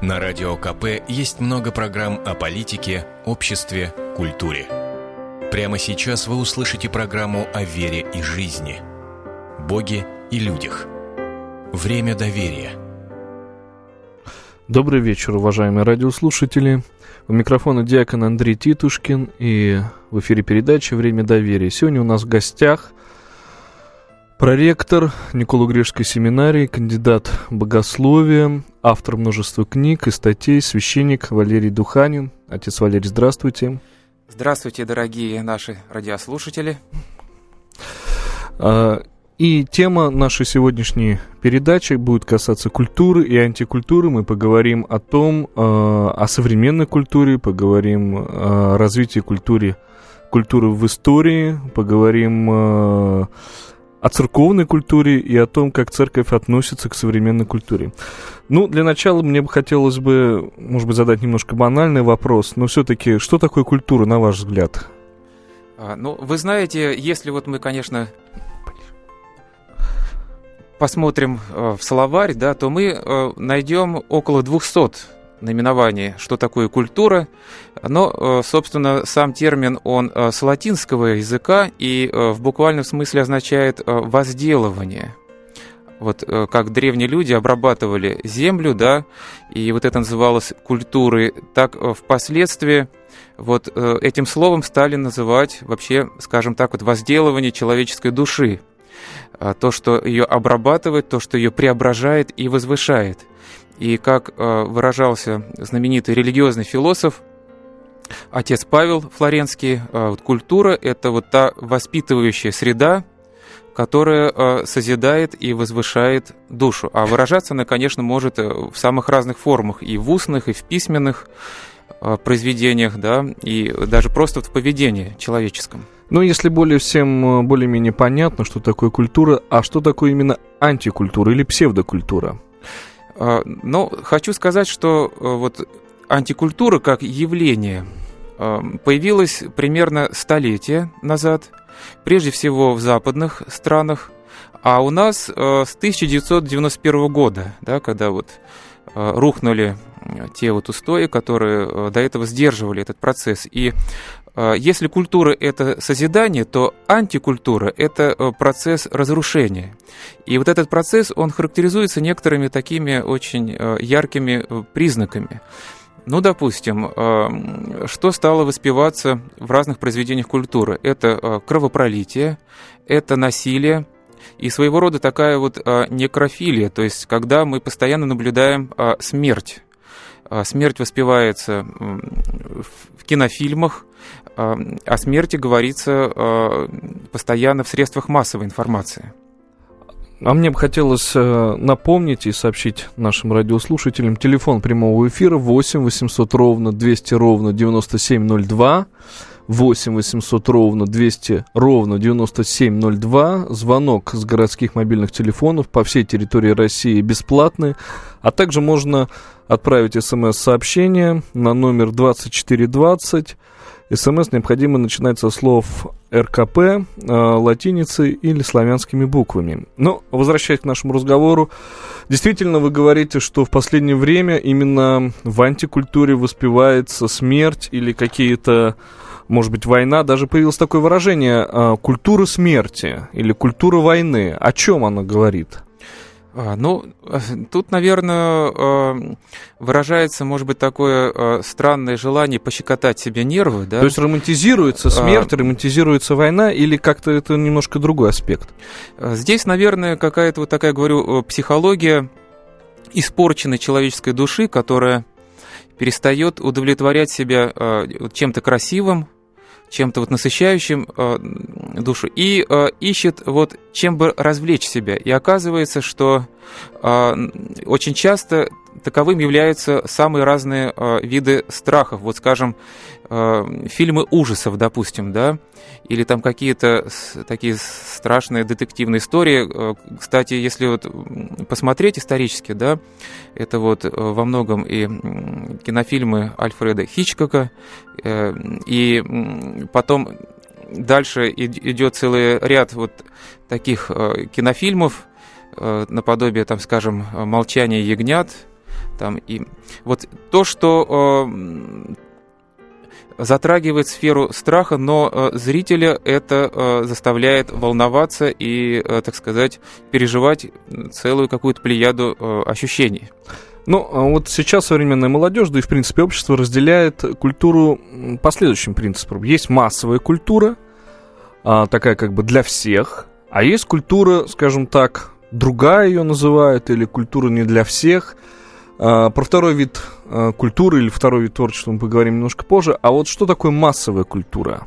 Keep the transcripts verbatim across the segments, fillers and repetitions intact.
На Радио ка пэ есть много программ о политике, обществе, культуре. Прямо сейчас вы услышите программу о вере и жизни, Боге и людях. Время доверия. Добрый вечер, уважаемые радиослушатели. У микрофона диакон Андрей Титушкин, и в эфире передача «Время доверия». Сегодня у нас в гостях проректор Николо-Греческой семинарии, кандидат богословия, автор множества книг и статей, священник Валерий Духанин. Отец Валерий, здравствуйте. Здравствуйте, дорогие наши радиослушатели. И тема нашей сегодняшней передачи будет касаться культуры и антикультуры. Мы поговорим о том, о современной культуре, поговорим о развитии культуры, культуры в истории, поговорим о церковной культуре и о том, как церковь относится к современной культуре. Ну, для начала мне бы хотелось бы, может быть, задать немножко банальный вопрос, но все-таки, что такое культура, на ваш взгляд? А, ну, вы знаете, если вот мы, конечно, посмотрим э, в словарь, да, то мы э, найдем около двухсот наименований, что такое культура. Но, э, собственно, сам термин, он э, с латинского языка и э, в буквальном смысле означает э, возделывание. Вот э, как древние люди обрабатывали землю, да, и вот это называлось культурой, так э, впоследствии вот э, этим словом стали называть вообще, скажем так, вот возделывание человеческой души. То, что ее обрабатывает, то, что ее преображает и возвышает. И как выражался знаменитый религиозный философ, отец Павел Флоренский, культура – это вот та воспитывающая среда, которая созидает и возвышает душу. А выражаться она, конечно, может в самых разных формах, и в устных, и в письменных произведениях, да, и даже просто в поведении человеческом. Ну, если более всем более-менее понятно, что такое культура, а что такое именно антикультура или псевдокультура? Ну, хочу сказать, что вот антикультура как явление появилась примерно столетие назад, прежде всего в западных странах, а у нас с тысяча девятьсот девяносто первого года, да, когда вот рухнули те вот устои, которые до этого сдерживали этот процесс. И если культура – это созидание, то антикультура – это процесс разрушения. И вот этот процесс, он характеризуется некоторыми такими очень яркими признаками. Ну, допустим, что стало воспеваться в разных произведениях культуры? Это кровопролитие, это насилие, и своего рода такая вот некрофилия, то есть когда мы постоянно наблюдаем смерть. Смерть воспевается в кинофильмах, о смерти говорится постоянно в средствах массовой информации. А мне бы хотелось напомнить и сообщить нашим радиослушателям телефон прямого эфира восемь восемьсот ровно двести ровно девяносто семь ноль два, восемь восемьсот ровно двести ровно девяносто семь ноль два. Звонок с городских мобильных телефонов по всей территории России бесплатный, а также можно отправить смс-сообщение на номер двадцать четыре двадцать. СМС необходимо начинать со слов эр ка пэ, э, латиницей или славянскими буквами. Но, возвращаясь к нашему разговору, действительно вы говорите, что в последнее время именно в антикультуре воспевается смерть или какие-то, может быть, война. Даже появилось такое выражение э, «культура смерти» или «культура войны». О чем она говорит? Ну, тут, наверное, выражается, может быть, такое странное желание пощекотать себе нервы, да? То есть романтизируется смерть, а... романтизируется война, или как-то это немножко другой аспект? Здесь, наверное, какая-то вот такая, говорю, психология испорченной человеческой души, которая перестает удовлетворять себя чем-то красивым, чем-то вот насыщающим э, душу, и э, ищет вот чем бы развлечь себя. И оказывается, что э, очень часто таковым являются самые разные э, виды страхов. Вот, скажем, э, фильмы ужасов, допустим, да, или там какие-то с, такие страшные детективные истории. Э, кстати, если вот посмотреть исторически, да, это вот э, во многом и кинофильмы Альфреда Хичкока, э, и потом дальше идет целый ряд вот таких э, кинофильмов, э, наподобие, там, скажем, «Молчание ягнят», Там, и вот то, что э, затрагивает сферу страха, но э, зрителя это э, заставляет волноваться и, э, так сказать, переживать целую какую-то плеяду э, ощущений. Ну, вот сейчас современная молодежь, да и, в принципе, общество разделяет культуру по следующим принципам. Есть массовая культура, а, такая как бы для всех, а есть культура, скажем так, другая ее называют, или культура не для всех. А, про второй вид а, культуры или второй вид творчества мы поговорим немножко позже. А вот что такое массовая культура?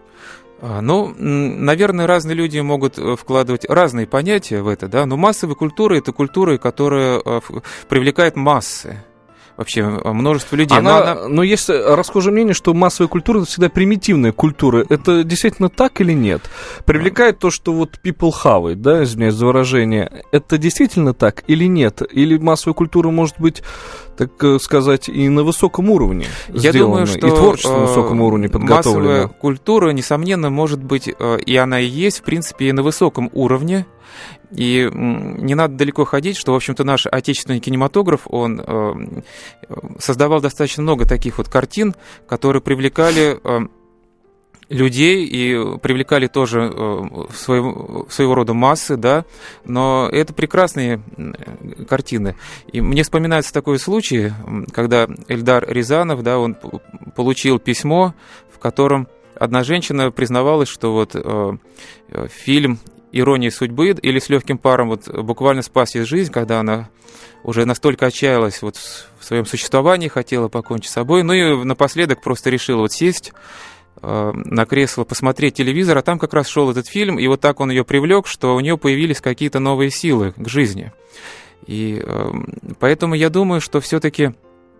Ну, наверное, разные люди могут вкладывать разные понятия в это, да, но массовая культура – это культура, которая привлекает массы. Вообще множество людей. Она, но, она... но есть расхожее мнение, что массовая культура – это всегда примитивная культура. Это действительно так или нет? Привлекает то, что вот people have it, да, извиняюсь за выражение. Это действительно так или нет? Или массовая культура может быть, так сказать, и на высоком уровне Я сделана, думаю, что и творчество на высоком уровне подготовлено? Массовая культура, несомненно, может быть, и она и есть, в принципе, и на высоком уровне. И не надо далеко ходить, что, в общем-то, наш отечественный кинематограф, он э, создавал достаточно много таких вот картин, которые привлекали э, людей и привлекали тоже э, своего, своего рода массы, да, но это прекрасные картины. И мне вспоминается такой случай, когда Эльдар Рязанов, да, он получил письмо, в котором одна женщина признавалась, что вот э, фильм «Ирония судьбы» или «С легким паром» вот буквально спас ей жизнь, когда она уже настолько отчаялась вот в своем существовании, хотела покончить с собой, ну и напоследок просто решила вот сесть э, на кресло, посмотреть телевизор, а там как раз шел этот фильм, и вот так он ее привлек, что у нее появились какие-то новые силы к жизни. И э, поэтому я думаю, что все-таки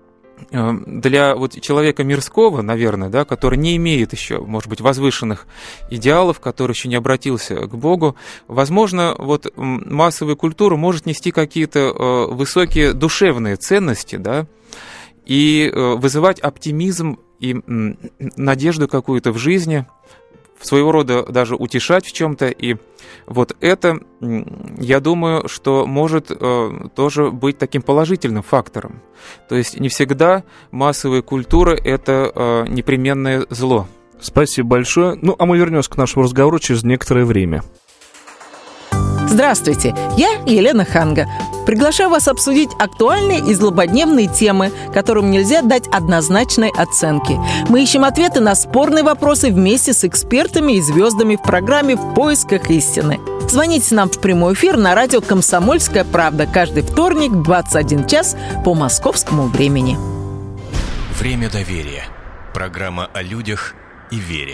для вот человека мирского, наверное, да, который не имеет еще, может быть, возвышенных идеалов, который еще не обратился к Богу, возможно, вот массовая культура может нести какие-то высокие душевные ценности, да, и вызывать оптимизм и надежду какую-то в жизни, своего рода даже утешать в чем-то, и вот это, я думаю, что может э, тоже быть таким положительным фактором. То есть не всегда массовая культура – это э, непременное зло. Спасибо большое. Ну, а мы вернемся к нашему разговору через некоторое время. Здравствуйте, я Елена Ханга. Приглашаю вас обсудить актуальные и злободневные темы, которым нельзя дать однозначной оценки. Мы ищем ответы на спорные вопросы вместе с экспертами и звездами в программе «В поисках истины». Звоните нам в прямой эфир на радио «Комсомольская правда» каждый вторник в двадцать один час по московскому времени. Время доверия. Программа о людях и вере.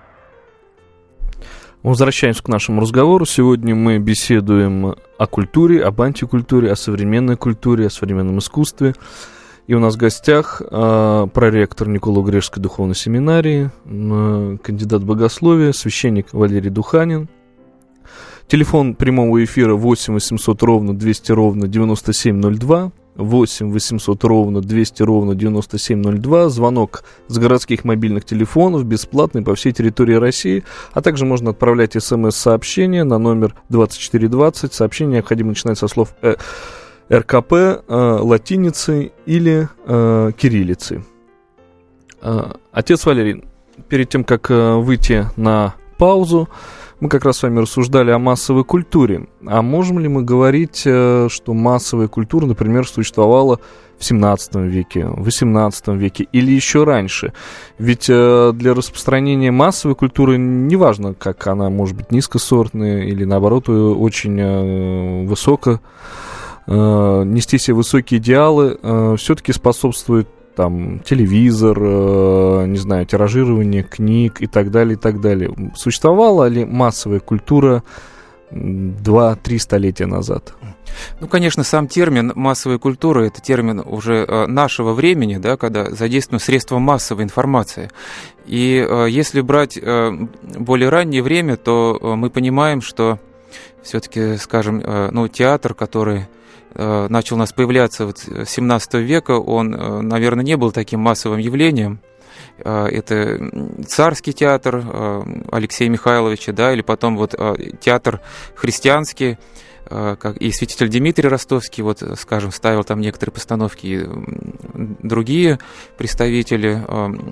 Возвращаемся к нашему разговору. Сегодня мы беседуем о культуре, об антикультуре, о современной культуре, о современном искусстве. И у нас в гостях э, проректор Николо-Грежской духовной семинарии, э, кандидат богословия, священник Валерий Духанин. Телефон прямого эфира восемь восемьсот ровно двести ровно девяносто семь ноль два. восемь восемьсот ровно двести ровно девяносто семь ноль два. Звонок с городских мобильных телефонов, бесплатный по всей территории России. А также можно отправлять смс-сообщения на номер двадцать четыре двадцать. Сообщение необходимо начинать со слов э, РКП, э, латиницей или э, кириллицей. Э, отец Валерий, перед тем, как э, выйти на паузу, мы как раз с вами рассуждали о массовой культуре. А можем ли мы говорить, что массовая культура, например, существовала в семнадцатом веке, в восемнадцатом веке или еще раньше? Ведь для распространения массовой культуры неважно, как она может быть низкосортная или, наоборот, очень высоко, нести себе высокие идеалы, все-таки способствует там телевизор, э, не знаю, тиражирование книг и так далее, и так далее. Существовала ли массовая культура два-три столетия назад? Ну, конечно, сам термин «массовая культура» — это термин уже э, нашего времени, да, когда задействованы средства массовой информации. И э, если брать э, более раннее время, то э, мы понимаем, что все-таки, скажем, э, ну, театр, который начал у нас появляться вот с семнадцатого века, он, наверное, не был таким массовым явлением. Это царский театр Алексея Михайловича, да, или потом вот театр христианский как и святитель Дмитрий Ростовский, вот, скажем, ставил там некоторые постановки, и другие представители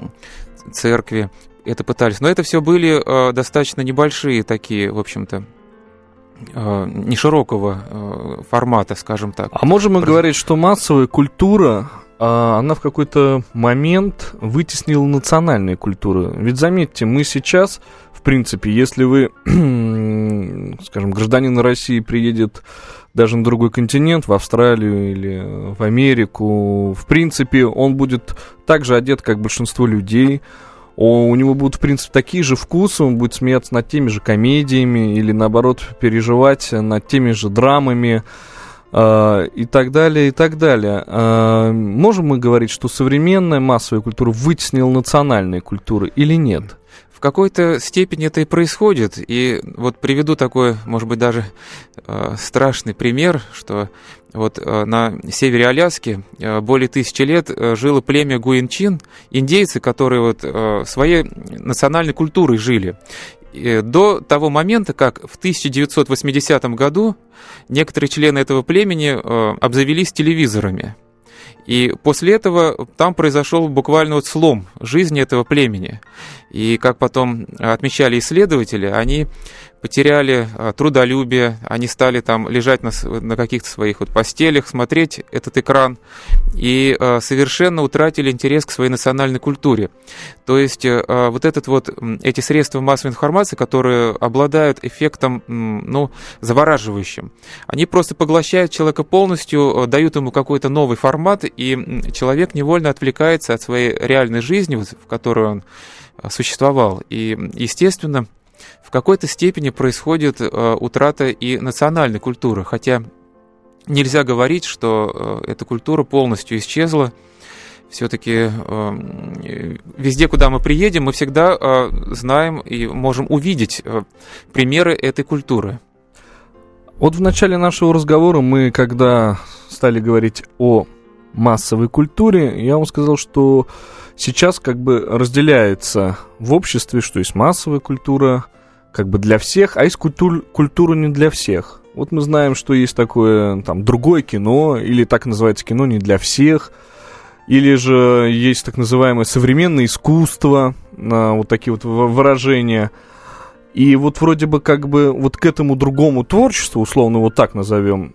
церкви это пытались. Но это все были достаточно небольшие такие, в общем-то, не широкого формата, скажем так. А можем мы говорить, что массовая культура, она в какой-то момент вытеснила национальные культуры? Ведь заметьте, мы сейчас, в принципе, если вы, скажем, гражданин России приедет даже на другой континент, в Австралию или в Америку, в принципе, он будет так же одет, как большинство людей. У него будут, в принципе, такие же вкусы, он будет смеяться над теми же комедиями или, наоборот, переживать над теми же драмами э, и так далее, и так далее. Э, можем мы говорить, что современная массовая культура вытеснила национальные культуры или нет? В какой-то степени это и происходит. И вот приведу такой, может быть, даже э, страшный пример, что вот э, на севере Аляски э, более тысячи лет э, жило племя Гуинчин, индейцы, которые вот э, своей национальной культурой жили. И до того момента, как в тысяча девятьсот восьмидесятом году некоторые члены этого племени э, обзавелись телевизорами. И после этого там произошел буквально вот слом жизни этого племени. И, как потом отмечали исследователи, они потеряли трудолюбие, они стали там лежать на, на каких-то своих вот постелях, смотреть этот экран, и э, совершенно утратили интерес к своей национальной культуре. То есть э, вот, этот вот, эти средства массовой информации, которые обладают эффектом, ну, завораживающим, они просто поглощают человека полностью, дают ему какой-то новый формат, и человек невольно отвлекается от своей реальной жизни, вот, в которой он существовал. И, естественно, в какой-то степени происходит э, утрата и национальной культуры, хотя нельзя говорить, что э, эта культура полностью исчезла. Все-таки э, везде, куда мы приедем, мы всегда э, знаем и можем увидеть э, примеры этой культуры. Вот в начале нашего разговора мы, когда стали говорить о массовой культуре, я вам сказал, что сейчас как бы разделяется в обществе, что есть массовая культура как бы для всех, а есть культур, культура не для всех. Вот мы знаем, что есть такое там другое кино, или так называется кино не для всех, или же есть так называемое современное искусство, вот такие вот выражения. И вот вроде бы как бы вот к этому другому творчеству, условно вот так назовем,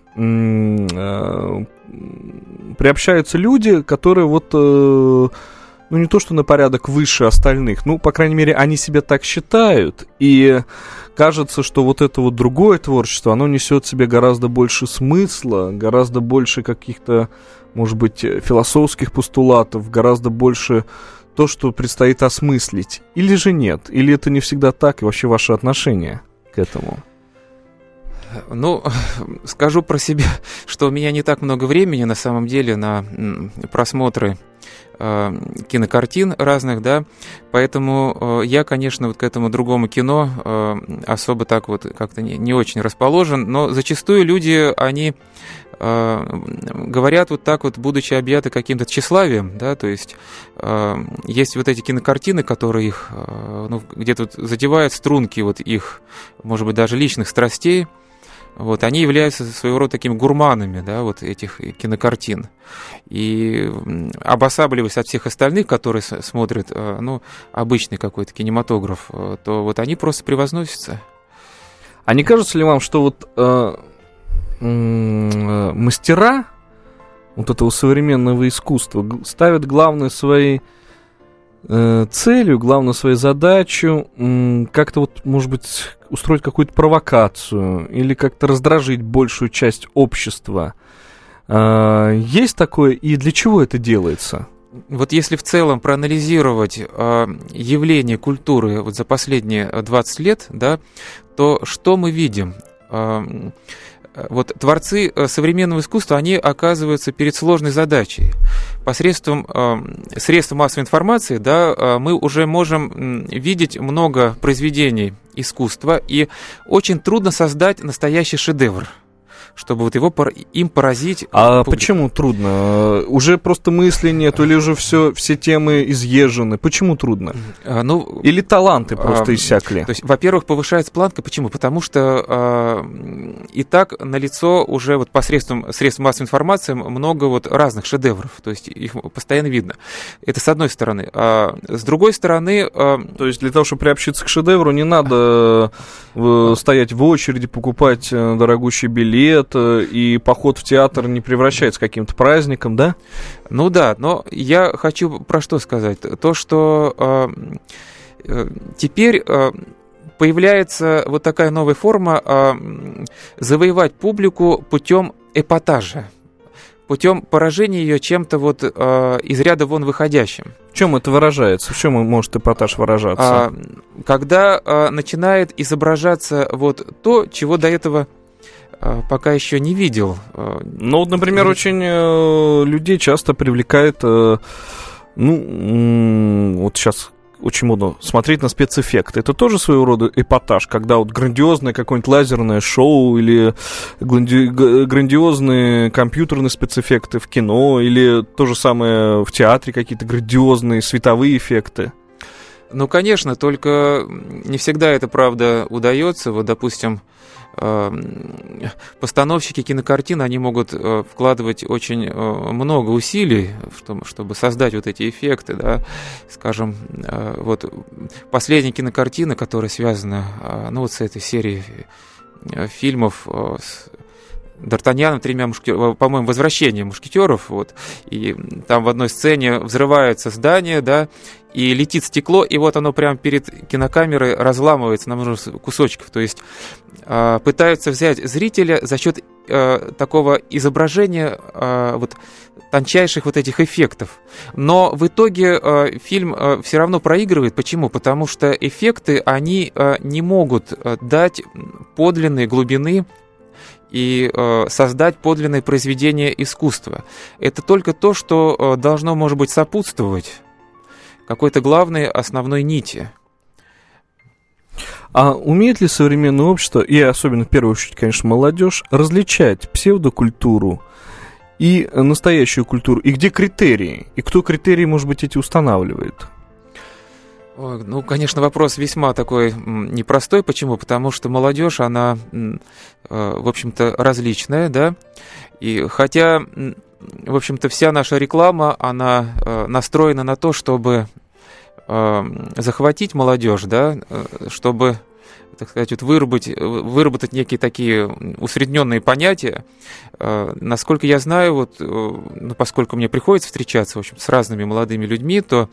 приобщаются люди, которые вот, ну не то что на порядок выше остальных, ну, по крайней мере, они себя так считают, и кажется, что вот это вот другое творчество, оно несет в себе гораздо больше смысла, гораздо больше каких-то, может быть, философских постулатов, гораздо больше то, что предстоит осмыслить. Или же нет? Или это не всегда так, и вообще ваше отношение к этому? Ну, скажу про себя, что у меня не так много времени, на самом деле, на просмотры э, кинокартин разных, да, поэтому э, я, конечно, вот к этому другому кино э, особо так вот как-то не, не очень расположен, но зачастую люди, они э, говорят вот так вот, будучи объяты каким-то тщеславием, да, то есть э, есть вот эти кинокартины, которые их, э, ну, где-то вот задевают струнки вот их, может быть, даже личных страстей. Вот, они являются своего рода такими гурманами, да, вот этих кинокартин. И обосабливаясь от всех остальных, которые смотрят, ну, обычный какой-то кинематограф, то вот они просто превозносятся. А не кажется ли вам, что вот э, э, мастера вот этого современного искусства ставят главной своей э, целью, главную свою задачу э, как-то вот, может быть, устроить какую-то провокацию или как-то раздражить большую часть общества? Э, есть такое, и для чего это делается? Вот если в целом проанализировать э, явление культуры вот за последние двадцать лет, да, то что мы видим? Э, Вот творцы современного искусства, они оказываются перед сложной задачей. Посредством э, средств массовой информации, да, э, мы уже можем видеть много произведений искусства, и очень трудно создать настоящий шедевр. чтобы вот его им поразить. А публику. Почему трудно? Уже просто мысли нет, или уже все, все темы изъезжены? Почему трудно? А, ну, или таланты просто а, иссякли? То есть, во-первых, повышается планка. Почему? Потому что а, и так налицо уже вот посредством средств массовой информации много вот разных шедевров. То есть их постоянно видно. Это с одной стороны. А с другой стороны... А, то есть для того, чтобы приобщиться к шедевру, не надо а, стоять в очереди, покупать дорогущий билет, и поход в театр не превращается каким-то праздником, да? Ну да, но я хочу про что сказать. То, что э, э, теперь э, появляется вот такая новая форма э, завоевать публику путем эпатажа, путем поражения ее чем-то вот э, из ряда вон выходящим. В чем это выражается? В чем может эпатаж выражаться? А, когда э, начинает изображаться вот то, чего до этого пока еще не видел. Ну, вот, например, очень э, людей часто привлекает, э, ну, вот сейчас очень модно смотреть на спецэффекты. Это тоже своего рода эпатаж, когда вот грандиозное какое-нибудь лазерное шоу или гранди- грандиозные компьютерные спецэффекты в кино, или то же самое в театре, какие-то грандиозные световые эффекты. Ну, конечно, только не всегда это, правда, удается. Вот, допустим, постановщики кинокартин, они могут вкладывать очень много усилий, чтобы создать вот эти эффекты, да, скажем, вот последняя кинокартина, которая связана, ну, вот с этой серией фильмов с Д'Артаньяном, тремя мушкетерами, по-моему, «Возвращение мушкетеров», вот, и там в одной сцене взрывается здание, да, и летит стекло, и вот оно прямо перед кинокамерой разламывается на множество кусочков, то есть э, пытаются взять зрителя за счет э, такого изображения э, вот, тончайших вот этих эффектов. Но в итоге э, фильм э, все равно проигрывает. Почему? Потому что эффекты, они э, не могут э, дать подлинной глубины и э, создать подлинное произведение искусства. Это только то, что э, должно, может быть, сопутствовать какой-то главной основной нити. А умеет ли современное общество, и особенно в первую очередь, конечно, молодежь, различать псевдокультуру и настоящую культуру? И где критерии? И кто критерии, может быть, эти устанавливает? Ой, ну, конечно, вопрос весьма такой непростой. Почему? Потому что молодежь, она, в общем-то, различная, да, и хотя, в общем-то, вся наша реклама, она настроена на то, чтобы захватить молодежь, да, чтобы, так сказать, вот выработать, выработать некие такие усредненные понятия. Насколько я знаю, вот, ну, поскольку мне приходится встречаться, в общем, с разными молодыми людьми, то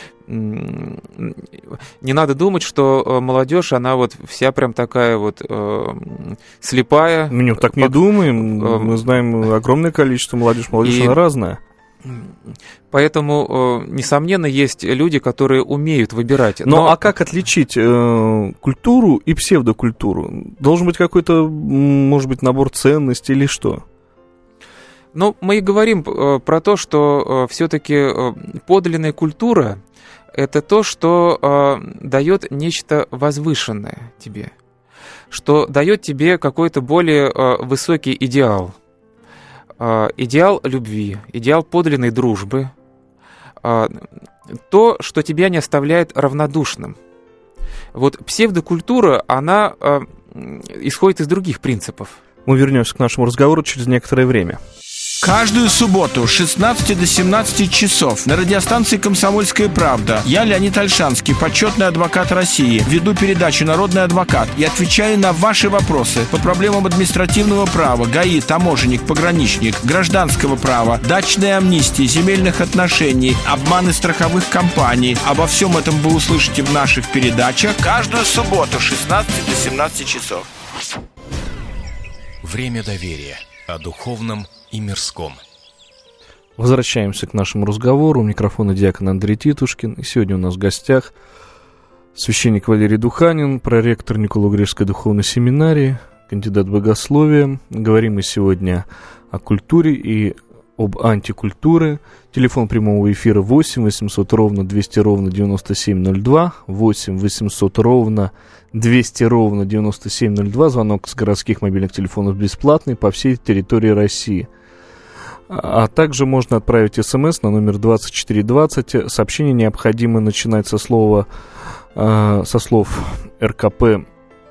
не надо думать, что молодежь, она вот вся прям такая вот э, слепая. Мы так не думаем, э, мы знаем огромное количество молодежи, молодежь и... она разная. Поэтому, э, несомненно, есть люди, которые умеют выбирать. Но, Но а как отличить э, культуру и псевдокультуру? Должен быть какой-то, может быть, набор ценностей или что? Ну, мы и говорим э, про то, что э, все-таки э, подлинная культура — это то, что э, дает нечто возвышенное тебе, что дает тебе какой-то более э, высокий идеал. Э, идеал любви, идеал подлинной дружбы, э, то, что тебя не оставляет равнодушным. Вот псевдокультура, она э, исходит из других принципов. Мы вернемся к нашему разговору через некоторое время. Каждую субботу с шестнадцати до семнадцати часов на радиостанции «Комсомольская правда» я, Леонид Ольшанский, почетный адвокат России, веду передачу «Народный адвокат» и отвечаю на ваши вопросы по проблемам административного права, ГАИ, таможенник, пограничник, гражданского права, дачной амнистии, земельных отношений, обманы страховых компаний. Обо всем этом вы услышите в наших передачах каждую субботу с шестнадцати до семнадцати часов. Время доверия. О духовном и мирском. Возвращаемся к нашему разговору. У микрофона диакон Андрей Титушкин. И сегодня у нас в гостях священник Валерий Духанин, проректор Николо-Греческой духовной семинарии, кандидат богословия. Говорим мы сегодня о культуре и об антикультуре. Телефон прямого эфира восемь восемьсот ровно двести ровно девяносто семь ноль два, восемь восемьсот ровно двести ровно девяносто семь ноль два. Звонок с городских мобильных телефонов бесплатный по всей территории России. А также можно отправить смс на номер двадцать четыре двадцать. Сообщение необходимо начинать со слова, э, со слов эр ка пэ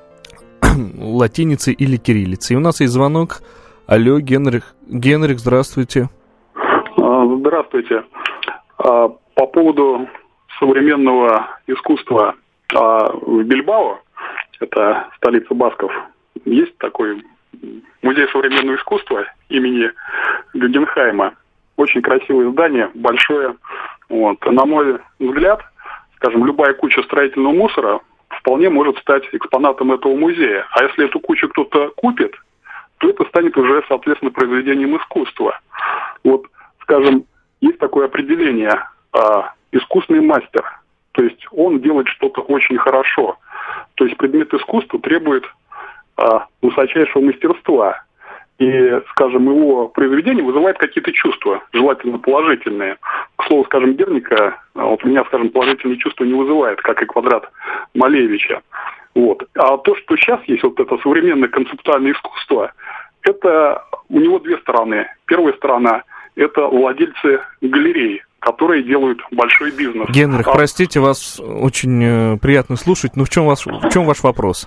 латиницей или кириллицей. И у нас есть звонок. Алло, Генрих. Генрих, здравствуйте. Здравствуйте. По поводу современного искусства в Бильбао, это столица басков, есть такой музей современного искусства имени Гугенхайма. Очень красивое здание, большое. Вот. На мой взгляд, скажем, любая куча строительного мусора вполне может стать экспонатом этого музея. А если эту кучу кто-то купит, то это станет уже, соответственно, произведением искусства. Вот, скажем, есть такое определение а, искусный мастер. То есть он делает что-то очень хорошо. То есть предмет искусства требует а, высочайшего мастерства. И, скажем, его произведение вызывает какие-то чувства, желательно положительные. К слову, скажем, Герника, вот у меня, скажем, положительные чувства не вызывает, как и квадрат Малевича. Вот. А то, что сейчас есть вот это современное концептуальное искусство, это у него две стороны. Первая сторона – это владельцы галерей, которые делают большой бизнес. Генрих, а... простите, вас очень э, приятно слушать, но в чем, вас, в чем ваш вопрос?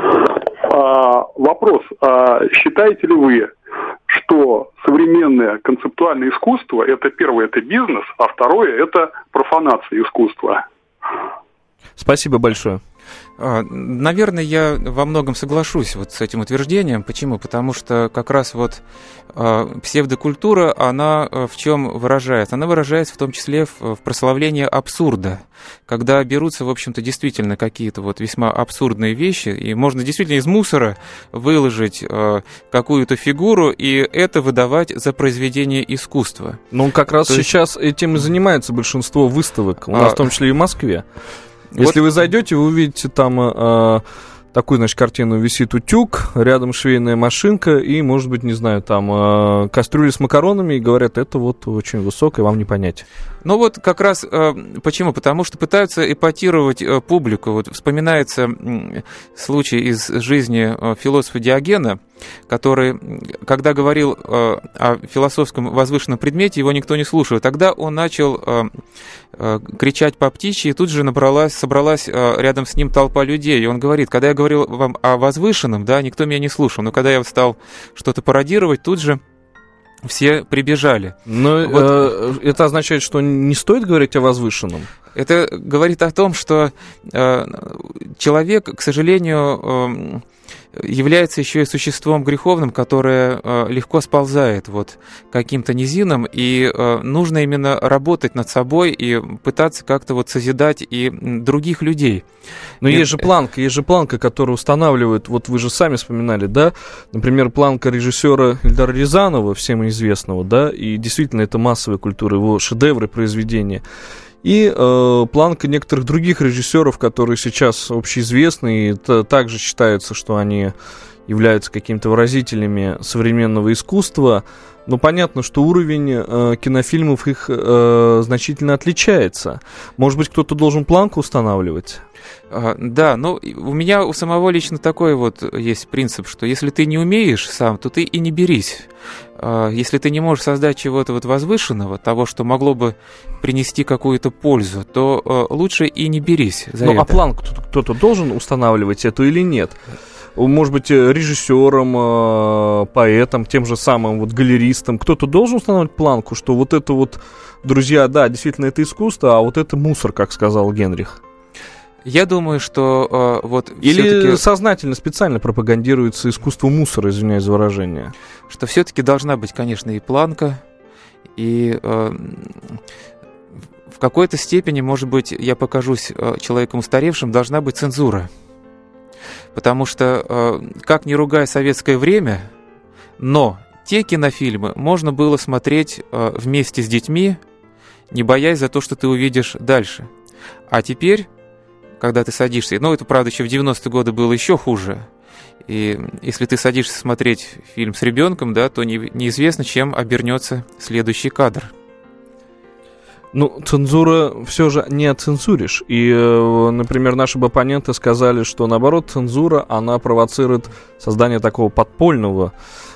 А, вопрос. А, считаете ли вы, что современное концептуальное искусство – это первое – это бизнес, а второе – это профанация искусства? Спасибо большое. Наверное, я во многом соглашусь вот с этим утверждением. Почему? Потому что как раз вот э, псевдокультура, она э, в чем выражается? Она выражается в том числе в, в прославлении абсурда, когда берутся, в общем-то, действительно какие-то вот весьма абсурдные вещи, и можно действительно из мусора выложить э, какую-то фигуру, и это выдавать за произведение искусства. Ну, как раз То сейчас есть... этим и занимается большинство выставок, у нас а... в том числе и в Москве. Если вот... вы зайдете, вы увидите там э, такую, значит, картину: висит утюг, рядом швейная машинка и, может быть, не знаю, там э, кастрюли с макаронами, и говорят, это вот очень высокое, вам не понять. Ну вот как раз э, почему? Потому что пытаются эпатировать э, публику. Вот вспоминается э, случай из жизни э, философа Диогена, который, когда говорил э, о философском возвышенном предмете, его никто не слушал. Тогда он начал э, э, кричать по птичьи, и тут же набралась, собралась э, рядом с ним толпа людей. И он говорит, когда я говорил вам о возвышенном, да, никто меня не слушал. Но когда я стал что-то пародировать, тут же все прибежали. Но вот. э, это означает, что не стоит говорить о возвышенном? Это говорит о том, что э, человек, к сожалению, э, является еще и существом греховным, которое э, легко сползает вот каким-то низинам, и э, нужно именно работать над собой и пытаться как-то вот созидать и других людей. Но и... есть же планка, есть же планка, которая устанавливает, вот вы же сами вспоминали, да, например, планка режиссера Эльдара Рязанова, всем известного, да, и действительно это массовая культура, его шедевры, произведения. И э, планка некоторых других режиссеров, которые сейчас общеизвестны, и т- также считается, что они являются какими-то выразителями современного искусства. Но понятно, что уровень э, кинофильмов их э, значительно отличается. Может быть, кто-то должен планку устанавливать? А, да, но у меня у самого лично такой вот есть принцип, что если ты не умеешь сам, то ты и не берись. А, если ты не можешь создать чего-то вот возвышенного, того, что могло бы принести какую-то пользу, то а, лучше и не берись за ну, это. А планку кто-то должен устанавливать эту или нет? Может быть, режиссером, поэтом, тем же самым вот галеристом. Кто-то должен устанавливать планку, что вот это вот, друзья, да, действительно это искусство, а вот это мусор, как сказал Генрих. Я думаю, что э, вот или все-таки... сознательно, специально пропагандируется искусство мусора, извиняюсь за выражение. Что все-таки должна быть, конечно, и планка, и э, в какой-то степени, может быть, я покажусь э, человеком устаревшим, должна быть цензура. Потому что, э, как ни ругай советское время, но те кинофильмы можно было смотреть э, вместе с детьми, не боясь за то, что ты увидишь дальше. А теперь, когда ты садишься, ну, это, правда, еще в девяностые годы было еще хуже, И если ты садишься смотреть фильм с ребенком, да, то не, неизвестно, чем обернется следующий кадр. Ну, цензура все же не оцензуришь. И, например, наши бы оппоненты сказали, что, наоборот, цензура, она провоцирует создание такого подпольного,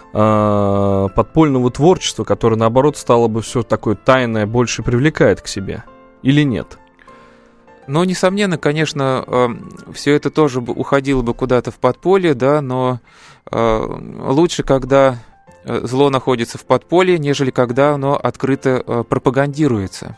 э, подпольного творчества, которое, наоборот, стало бы все такое тайное, больше привлекает к себе. Или нет? Ну, несомненно, конечно, э, все это тоже бы уходило бы куда-то в подполье, да, но э, лучше, когда зло находится в подполье, нежели когда оно открыто э, пропагандируется.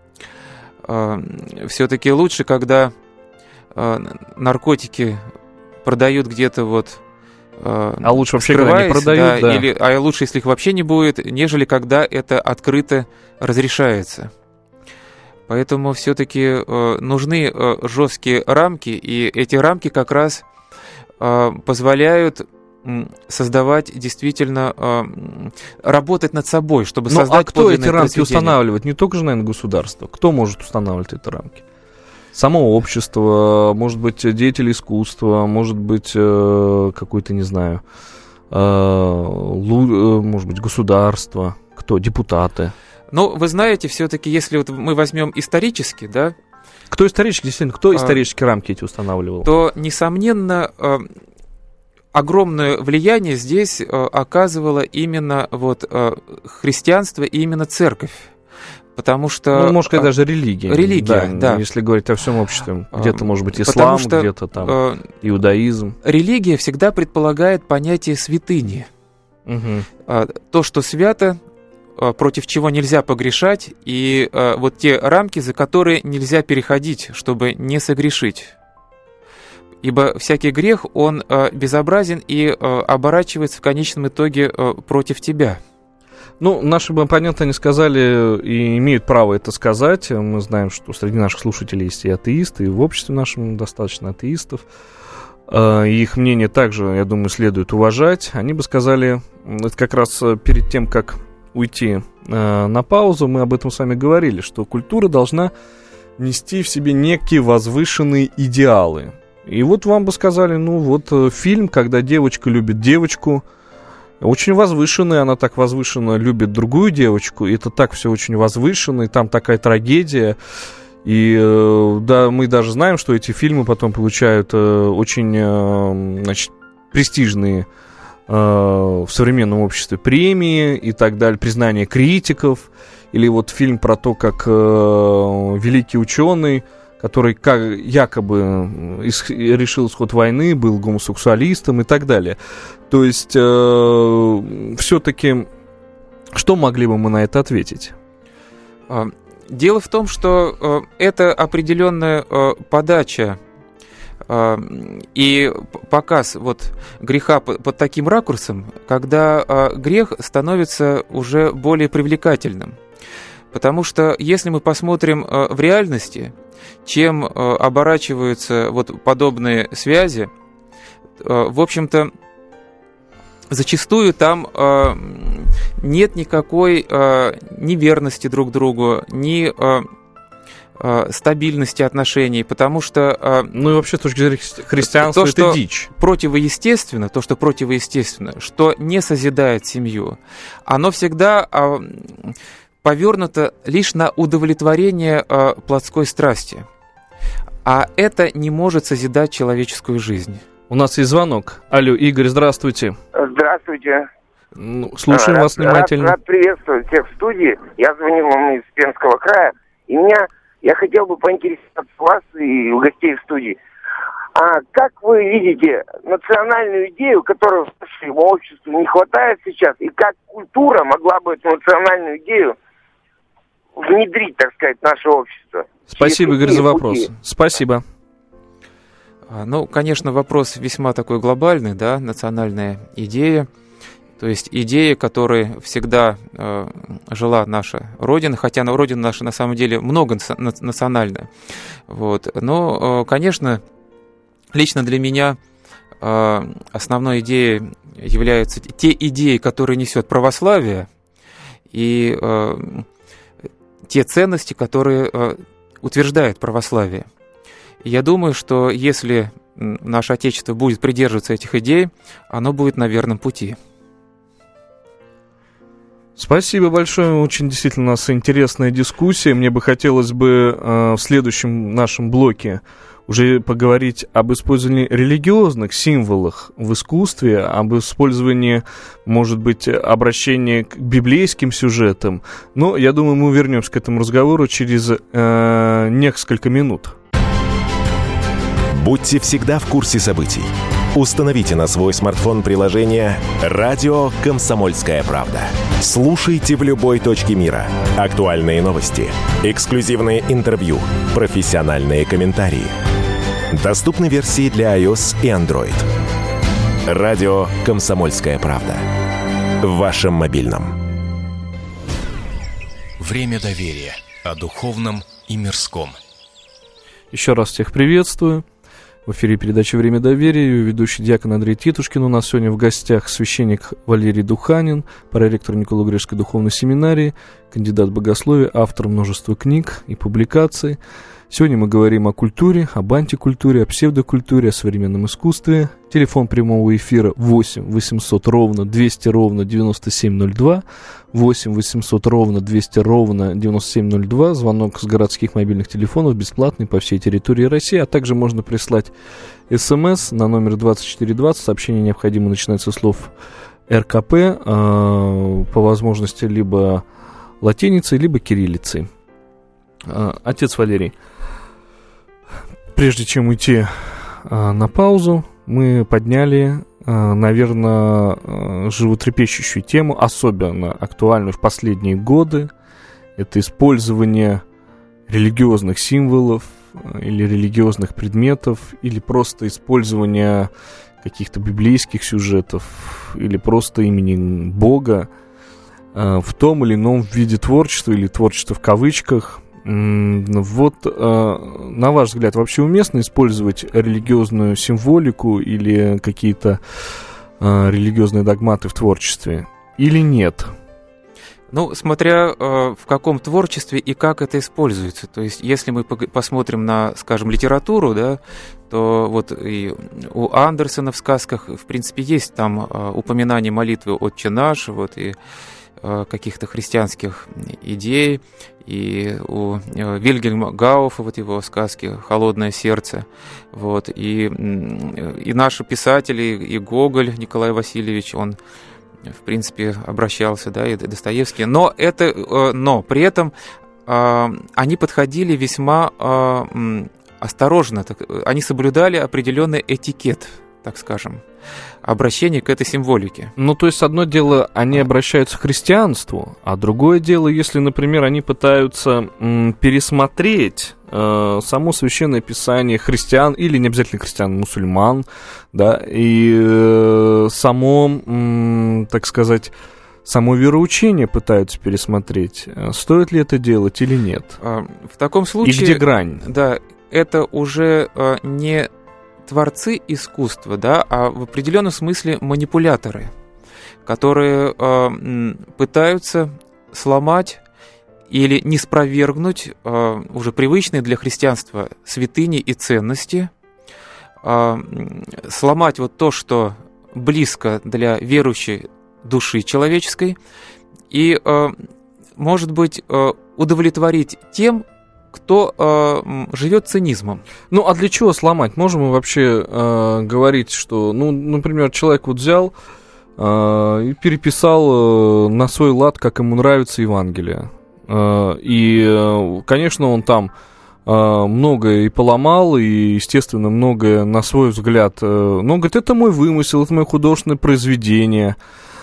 Э, все-таки лучше, когда э, наркотики продают где-то вот... Э, а лучше вообще, когда не продают, да, да. Или, а лучше, если их вообще не будет, нежели когда это открыто разрешается. Поэтому все-таки э, нужны э, жесткие рамки, и эти рамки как раз э, позволяют создавать действительно, э, работать над собой, чтобы ну, создать а кто эти рамки произведение. устанавливает? Не только же, наверное, государство. Кто может устанавливать эти рамки? Само общество, может быть, деятели искусства, может быть, э, какой-то, не знаю, э, лу, э, может быть, государство. Кто? Депутаты. Ну, вы знаете, все-таки, если вот мы возьмем исторически, да... Кто исторически, действительно, кто исторически а, рамки эти устанавливал? То, несомненно, э, огромное влияние здесь э, оказывало именно вот, э, христианство и именно церковь. Потому что... Ну, может сказать, даже религия. Религия, да, да. Если говорить о всем обществе. Где-то, может быть, ислам, что, где-то там э, иудаизм. Религия всегда предполагает понятие святыни. Угу. Э, то, что свято, против чего нельзя погрешать, и э, вот те рамки, за которые нельзя переходить, чтобы не согрешить. Ибо всякий грех, он э, безобразен и э, оборачивается в конечном итоге э, против тебя. Ну, наши оппоненты не сказали и имеют право это сказать. Мы знаем, что среди наших слушателей есть и атеисты, и в обществе нашем достаточно атеистов. Э, и их мнение также, я думаю, следует уважать. Они бы сказали, это как раз перед тем, как уйти э, на паузу, мы об этом с вами говорили, что культура должна нести в себе некие возвышенные идеалы. И вот вам бы сказали, ну вот э, фильм, когда девочка любит девочку, очень возвышенный, она так возвышенно любит другую девочку, и это так все очень возвышенно, и там такая трагедия. И э, да, мы даже знаем, что эти фильмы потом получают э, очень э, значит, престижные в современном обществе премии и так далее, признание критиков, или вот фильм про то, как э, великий ученый, который как, якобы ис, решил исход войны, был гомосексуалистом и так далее. То есть э, все-таки что могли бы мы на это ответить? Дело в том, что э, это определенная э, подача и показ вот греха под таким ракурсом, когда грех становится уже более привлекательным. Потому что если мы посмотрим в реальности, чем оборачиваются вот подобные связи, в общем-то, зачастую там нет никакой ни верности друг другу, ни стабильности отношений, потому что... Ну и вообще, с точки зрения христианства, то, это что дичь. Противоестественно, то, что противоестественно, что не созидает семью, оно всегда повернуто лишь на удовлетворение плотской страсти. А это не может созидать человеческую жизнь. У нас есть звонок. Алло, Игорь, здравствуйте. Здравствуйте. Ну, слушаем рад, вас внимательно. Рад, рад приветствовать всех в студии. Я звонил вам из Пермского края, и меня... Я хотел бы поинтересоваться вас и у гостей в студии. А как вы видите национальную идею, которой нашему обществу не хватает сейчас, и как культура могла бы эту национальную идею внедрить, так сказать, в наше общество? Спасибо, Игорь, за вопрос. Пути? Спасибо. Ну, конечно, вопрос весьма такой глобальный, да, национальная идея. То есть идея, которой всегда э, жила наша Родина, хотя на Родина наша на самом деле многонациональная. Вот. Но, э, конечно, лично для меня э, основной идеей являются те идеи, которые несет православие, и э, те ценности, которые э, утверждает православие. Я думаю, что если наше Отечество будет придерживаться этих идей, оно будет на верном пути. Спасибо большое, очень действительно у нас интересная дискуссия. Мне бы хотелось бы э, в следующем нашем блоке уже поговорить об использовании религиозных символов в искусстве, об использовании, может быть, обращения к библейским сюжетам. Но я думаю, мы вернемся к этому разговору через э, несколько минут. Будьте всегда в курсе событий. Установите на свой смартфон приложение «Радио Комсомольская правда». Слушайте в любой точке мира. Актуальные новости, эксклюзивные интервью, профессиональные комментарии. Доступны версии для iOS и Android. «Радио Комсомольская правда». В вашем мобильном. Время доверия. О духовном и мирском. Еще раз всех приветствую. В эфире передача «Время доверия», ее ведущий диакон Андрей Титушкин. У нас сегодня в гостях священник Валерий Духанин, проректор Николо-Греческой духовной семинарии, кандидат богословия, автор множества книг и публикаций. Сегодня мы говорим о культуре, об антикультуре, о псевдокультуре, о современном искусстве. Телефон прямого эфира восемь восемьсот ровно двести ровно девяносто семь ноль два, восемь восемьсот ровно двести ровно девяносто семь ноль два. Звонок с городских мобильных телефонов бесплатный по всей территории России, а также можно прислать СМС на номер двадцать четыре двадцать. Сообщение необходимо начинать со слов РКП, э, по возможности либо латиницей, либо кириллицей. Э, отец Валерий, прежде чем уйти э, на паузу, мы подняли, э, наверное, э, животрепещущую тему, особенно актуальную в последние годы. Это использование религиозных символов э, или религиозных предметов, или просто использование каких-то библейских сюжетов, или просто имени Бога э, в том или ином виде творчества, или творчества в кавычках. Вот, на ваш взгляд, вообще уместно использовать религиозную символику или какие-то религиозные догматы в творчестве или нет? Ну, смотря в каком творчестве и как это используется. То есть, если мы посмотрим на, скажем, литературу, да, то вот и у Андерсона в сказках, в принципе, есть там упоминание молитвы «Отче наш», вот, и каких-то христианских идей, и у Вильгельма Гауфа, вот его сказки «Холодное сердце», вот, и, и наши писатели, и Гоголь Николай Васильевич, он, в принципе, обращался, да, и Достоевский, но, это, но при этом они подходили весьма осторожно, так, они соблюдали определенный этикет, так скажем, обращение к этой символике. Ну, то есть, одно дело, они обращаются к христианству, а другое дело, если, например, они пытаются м, пересмотреть э, само священное писание христиан, или не обязательно христиан, мусульман, да, и э, само, м, так сказать, само вероучение пытаются пересмотреть. Стоит ли это делать или нет? В таком случае... И где грань? Да, это уже э, не... творцы искусства, да, а в определенном смысле манипуляторы, которые э, пытаются сломать или не спровергнуть э, уже привычные для христианства святыни и ценности, э, сломать вот то, что близко для верующей души человеческой, и, э, может быть, э, удовлетворить тем, кто э, живет цинизмом. Ну, а для чего сломать? Можем мы вообще э, говорить, что, ну, например, человек вот взял э, и переписал э, на свой лад, как ему нравится Евангелие. Э, и, э, конечно, он там э, многое и поломал, и, естественно, многое на свой взгляд. Э, но он говорит, это мой вымысел, это мое художественное произведение.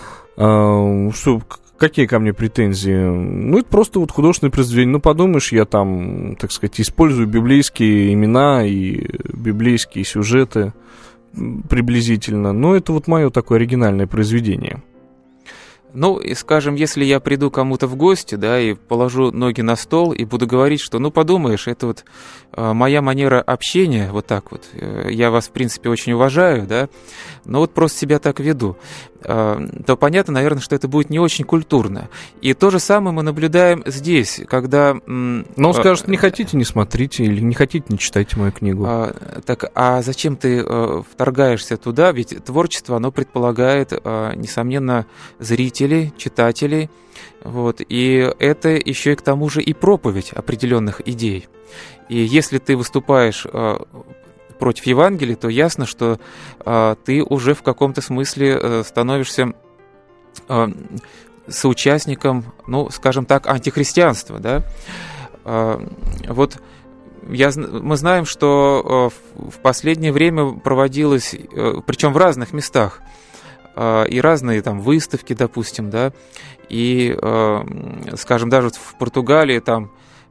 Э, что... Какие ко мне претензии? Ну, это просто вот художественное произведение. Ну, подумаешь, я там, так сказать, использую библейские имена и библейские сюжеты приблизительно. Но это вот мое такое оригинальное произведение. Ну, и, скажем, если я приду кому-то в гости, да, и положу ноги на стол и буду говорить, что, ну, подумаешь, это вот э, моя манера общения, вот так вот, э, я вас, в принципе, очень уважаю, да, но вот просто себя так веду. то понятно, наверное, что это будет не очень культурно. И то же самое мы наблюдаем здесь, когда... Но он скажет, не хотите, не смотрите, или не хотите, не читайте мою книгу. А, так, а зачем ты а, вторгаешься туда? Ведь творчество, оно предполагает, а, несомненно, зрителей, читателей. Вот, и это еще и к тому же и проповедь определенных идей. И если ты выступаешь... А, против Евангелия, то ясно, что а, ты уже в каком-то смысле а, становишься а, соучастником, ну, скажем так, антихристианства, да. А, вот я, мы знаем, что а, в последнее время проводилось, а, причем в разных местах, а, и разные там выставки, допустим, да, и, а, скажем, даже в Португалии там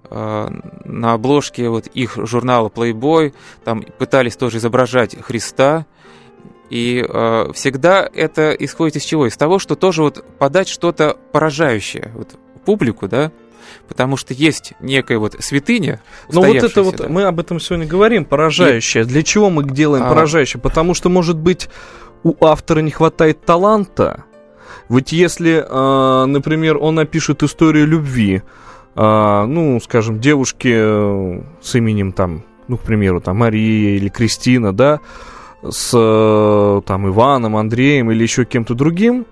на обложке вот их журнала Playboy там пытались тоже изображать Христа, и э, всегда это исходит из чего? Из того, что тоже вот подать что-то поражающее вот, публику, да, потому что есть некая вот святыня. Но вот это вот, да? мы об этом сегодня говорим, поражающее. И... Для чего мы делаем а... поражающее? Потому что, может быть, у автора не хватает таланта. Ведь если, э, например, он напишет историю любви, А, ну, скажем, девушки с именем, там, ну, к примеру, там, Мария или Кристина, да, с, там, Иваном, Андреем или еще кем-то другим,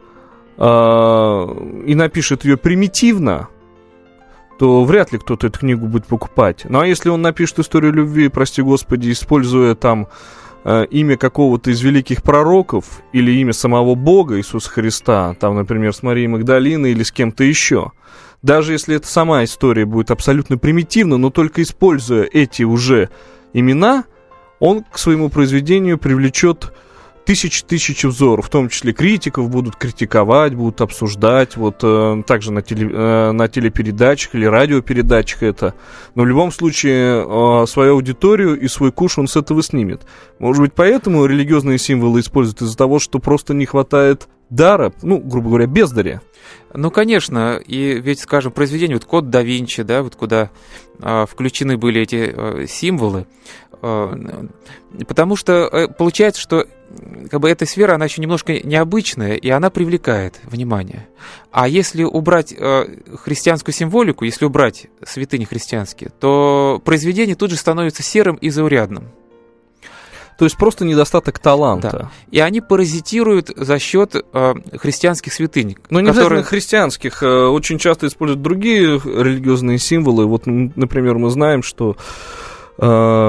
а, и напишет ее примитивно, то вряд ли кто-то эту книгу будет покупать. Ну, а если он напишет историю любви, прости господи, используя там имя какого-то из великих пророков или имя самого Бога, Иисуса Христа, там, например, с Марией Магдалиной или с кем-то еще, даже если эта сама история будет абсолютно примитивна, но только используя эти уже имена, он к своему произведению привлечет тысячи-тысячи взоров, в том числе критиков, будут критиковать, будут обсуждать, вот э, также на, теле, э, на телепередачах или радиопередачах это. Но в любом случае э, свою аудиторию и свой куш он с этого снимет. Может быть, поэтому религиозные символы используют из-за того, что просто не хватает дара, ну, грубо говоря, бездаря. Ну, конечно, и ведь, скажем, произведение, вот «Код да Винчи», да, вот куда а, включены были эти а, символы, а, потому что а, получается, что как бы эта сфера, она еще немножко необычная, и она привлекает внимание. А если убрать а, христианскую символику, если убрать святыни христианские, то произведение тут же становится серым и заурядным. То есть просто недостаток таланта. Да. И они паразитируют за счет э, христианских святынь. Но не которые... обязательно христианских. Э, очень часто используют другие религиозные символы. Вот, например, мы знаем, что э,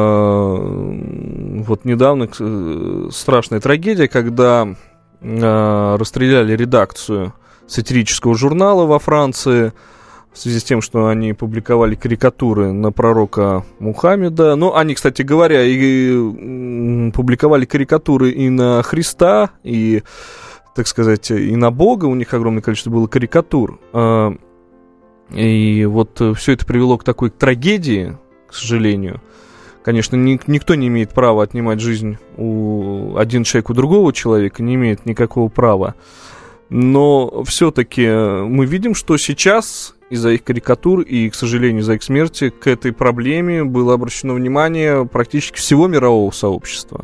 вот недавно э, страшная трагедия, когда э, расстреляли редакцию сатирического журнала во Франции, в связи с тем, что они публиковали карикатуры на пророка Мухаммеда. Ну, они, кстати говоря, и публиковали карикатуры и на Христа, и, так сказать, и на Бога. У них огромное количество было карикатур. И вот все это привело к такой трагедии, к сожалению. Конечно, ни, никто не имеет права отнимать жизнь у один человек у другого человека, не имеет никакого права. Но все-таки мы видим, что сейчас из-за их карикатур и, к сожалению, из-за их смерти к этой проблеме было обращено внимание практически всего мирового сообщества.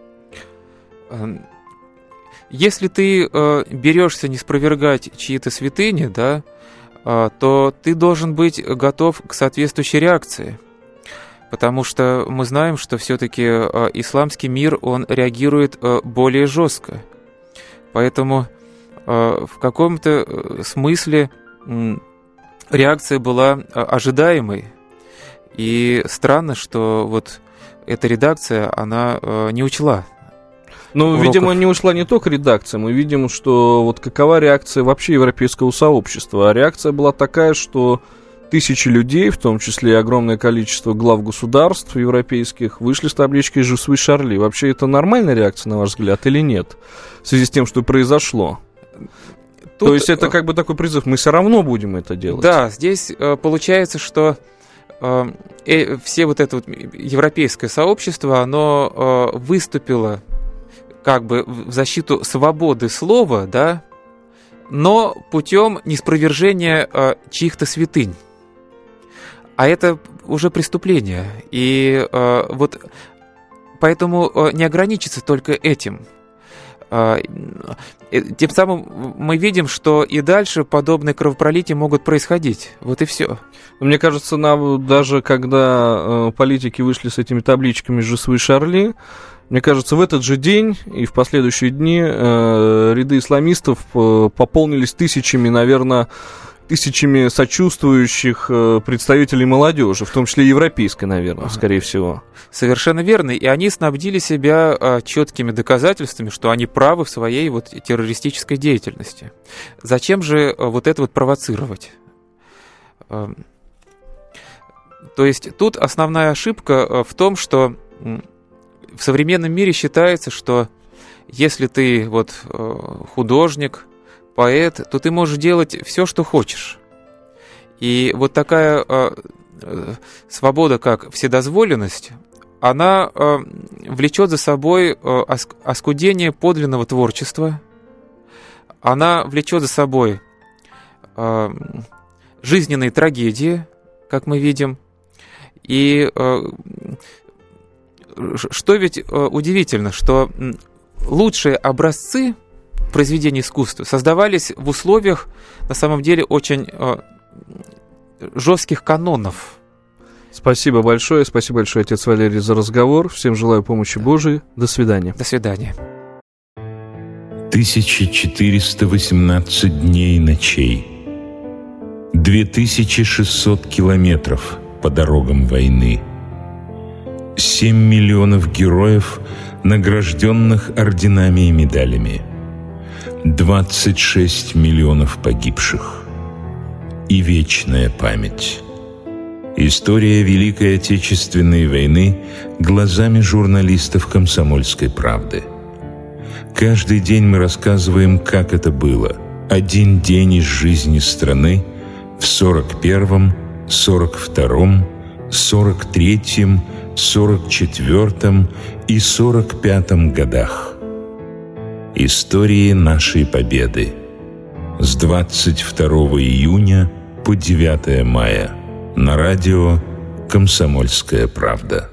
Если ты э, берешься не спровергать чьи-то святыни, да, э, то ты должен быть готов к соответствующей реакции. Потому что мы знаем, что все-таки э, исламский мир, он реагирует э, более жестко. Поэтому в каком-то смысле реакция была ожидаемой. И странно, что вот эта редакция, она не учла. Ну, видимо, не ушла не только редакция. Мы видим, что вот какова реакция вообще европейского сообщества. А реакция была такая, что тысячи людей, в том числе и огромное количество глав государств европейских, вышли с табличкой «Je suis Шарли». Вообще, это нормальная реакция, на ваш взгляд, или нет? В связи с тем, что произошло. Тут, То есть это как бы такой призыв, мы все равно будем это делать. Да, здесь э, получается, что э, э, все вот это вот европейское сообщество, оно э, выступило как бы в защиту свободы слова, да, но путем неспровержения э, чьих-то святынь. А это уже преступление. И э, вот поэтому э, не ограничиться только этим. Тем самым мы видим, что и дальше подобные кровопролития могут происходить. Вот и все. Мне кажется, нам, даже когда э, политики вышли с этими табличками «Je suis Шарли», мне кажется, в этот же день и в последующие дни э, ряды исламистов э, пополнились тысячами, наверное, тысячами сочувствующих э, представителей молодежи, в том числе европейской, наверное, скорее всего. Совершенно верно. И они снабдили себя э, четкими доказательствами, что они правы в своей вот террористической деятельности. Зачем же э, вот это вот провоцировать? Э, то есть тут основная ошибка э, в том, что э, в современном мире считается, что если ты вот э, художник, поэт, то ты можешь делать все, что хочешь. И вот такая э, э, свобода, как вседозволенность, она э, влечет за собой э, оскудение подлинного творчества, она влечет за собой э, жизненные трагедии, как мы видим. И э, что ведь э, удивительно, что лучшие образцы произведения искусства создавались в условиях, на самом деле, очень э, жестких канонов. Спасибо большое. Спасибо большое, отец Валерий, за разговор. Всем желаю помощи Божией. До свидания. До свидания. тысяча четыреста восемнадцать дней и ночей. две тысячи шестьсот километров по дорогам войны. семь миллионов героев, награжденных орденами и медалями. двадцать шесть миллионов погибших. И вечная память. История Великой Отечественной войны глазами журналистов «Комсомольской правды». Каждый день мы рассказываем, как это было. Один день из жизни страны в сорок первом, сорок втором, сорок третьем, сорок четвертом и сорок пятом годах. Истории нашей победы. С двадцать второго июня по девятое мая на радио «Комсомольская правда».